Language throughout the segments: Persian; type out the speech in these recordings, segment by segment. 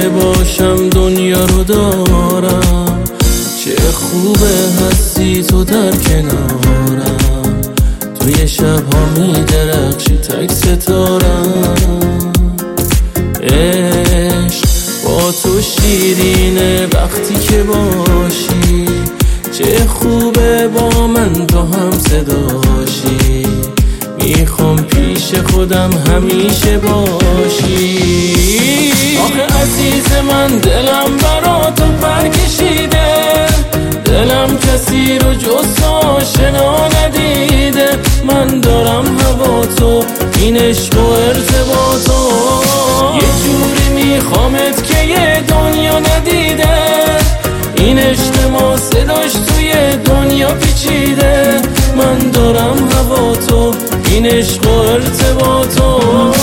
که باشم دنیا رو دارم، چه خوبه هستی تو در کنارم، توی شبها میدرخشی تک ستارم. عشق با تو شیرینه وقتی که باشی، چه خوبه با من تو هم صداشی، میخوام پیش خودم همیشه باشی. آخه عزیز من دلم برا تو پر کشیده، دلم کسی رو جز تو آشنا ندیده، من دارم هوا تو این عشق و ارتباطو، یه جوری میخوامت که یه دنیا ندیده، این عشق ما صداش توی دنیا پیچیده، من دارم هوا تو این عشق و ارتباطو.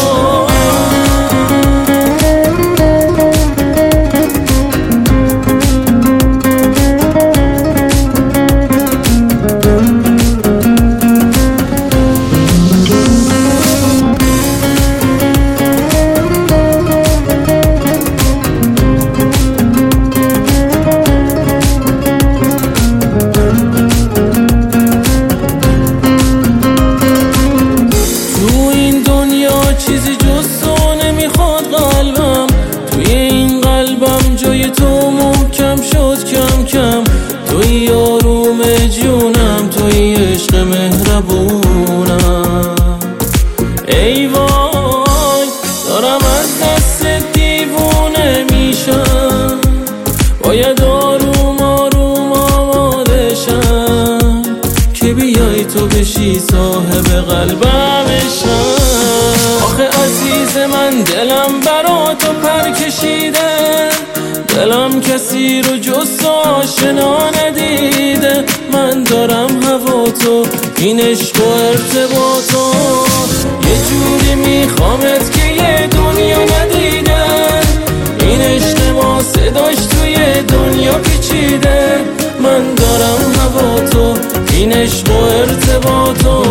چیزی جز تو نمیخواد قلبم، توی این قلبم جای تو محکم شد کم کم، توی آروم جونم، توی عشق مهربونم. ای وای دارم از دست دیوونه میشم، باید آروم آروم آماده شم که بیای تو بشی صاحب قلبمشم. آخه عزیز من دلم برا تو پر کشیده، دلم کسی رو جز تو آشنا ندیده، من دارم هوا تو این عشق و ارتباطو، یه جوری میخوامت که یه دنیا ندیده، این عشق ما صداش توی دنیا پیچیده، من دارم هوا تو این عشق و ارتباطو.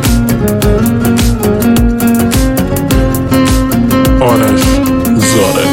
آرش زاره.